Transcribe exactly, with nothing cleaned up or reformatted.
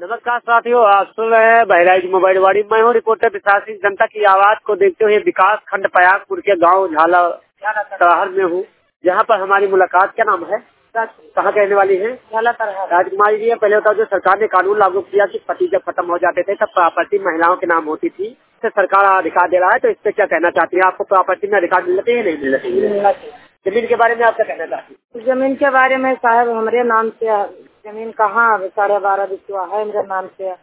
नमस्कार साथियों, आप सुन रहे हैं बहराइच मोबाइल वाड़ी। मैं हूँ रिपोर्टर प्रशासनिक जनता की आवाज को देखते हुए विकास खंड पयागपुर के गांव झाला तरहर में हूँ, जहाँ पर हमारी मुलाकात। क्या नाम है, कहाँ के रहने वाली है? झाला तरहर। राजकुमारी जी, पहले बताओ, जो सरकार ने कानून लागू किया कि पति जब खत्म हो जाते थे तब प्रॉपर्टी महिलाओं के नाम होती थी, तो सरकार अधिकार दे रहा है, तो इस पे क्या कहना चाहती है? आपको प्रॉपर्टी में अधिकार मिलते हैं नहीं मिलते? जमीन के बारे में आप क्या कहना चाहती है? जमीन के बारे में साहब हमारे नाम से जमीन कहाँ साढ़े बारह बिस्वा है मेरे नाम से।